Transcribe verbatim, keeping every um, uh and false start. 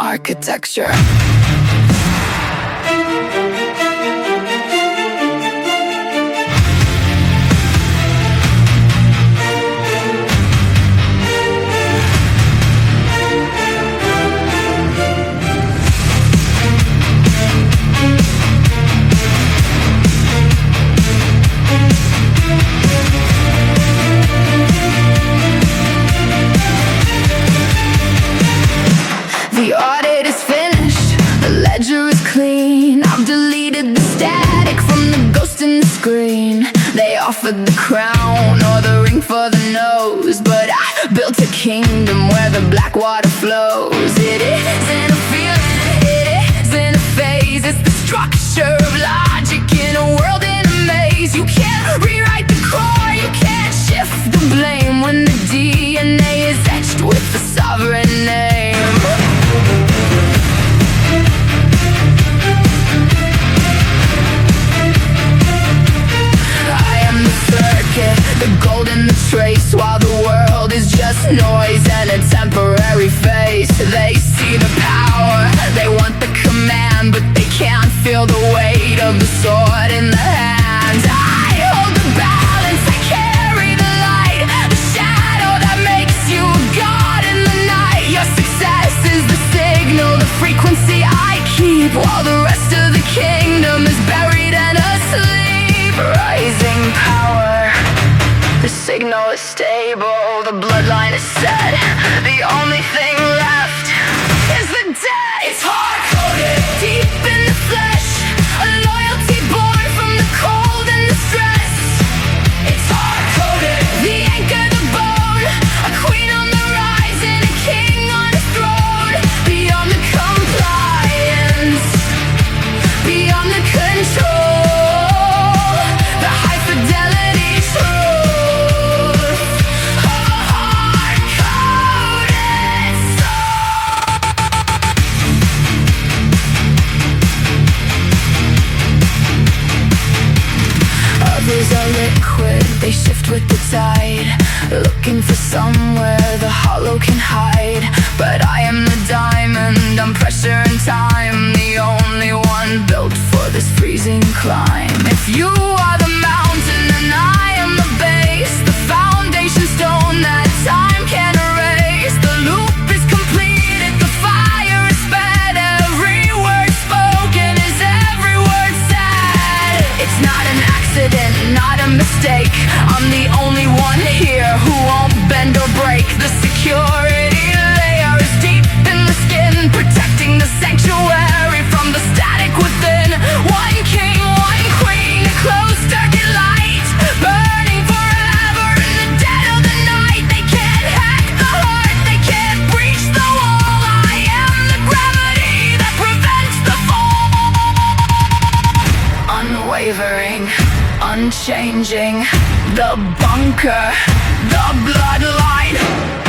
architecture. The audit is finished, the ledger is clean. I've deleted the static from the ghost in the screen. They offered the crown or the ring for the nose, but I built a kingdom where the black water flows. It isn't a feeling, it isn't a phase. It's the structure of logic in a world in a maze. You can't rewrite the core, you can't shift the blame when the D N A is etched with the sovereign name. The gold in the trace, while the world is just noise and a temporary face. They see the power, they want the command, but they can't feel the weight of the sword in the hand. I hold the balance, I carry the light, the shadow that makes you a god in the night. Your success is the signal, the frequency I keep, while the rest of the kingdom is buried and asleep. Rising power, the signal is stable, the bloodline is set. The only thing left is the dead. It's hard-coded, deep in the flesh, a loyalty born from the cold and the stress. It's hard-coded, the anchor, the bone, a queen on the rise and a king on his throne. Beyond the compliance, beyond the control, the high fidelity truth. Others are liquid, they shift with the tide, looking for somewhere the hollow can hide. But I am the diamond, I'm pressure and time, the only one built for this freezing climb. If you are the mountain and I am the base, the foundation stone that time can't erase. The loop is completed, the fire is sped, every word spoken is every word said. It's not an accident, not a mistake, I'm the only one here who won't bend or break. The security layer is deep in the skin, protecting the sanctuary from the static within. One king, one queen, a closed circuit light, burning forever in the dead of the night. They can't hack the heart, they can't breach the wall. I am the gravity that prevents the fall. Unwavering, unchanging, the bunker, the bloodline.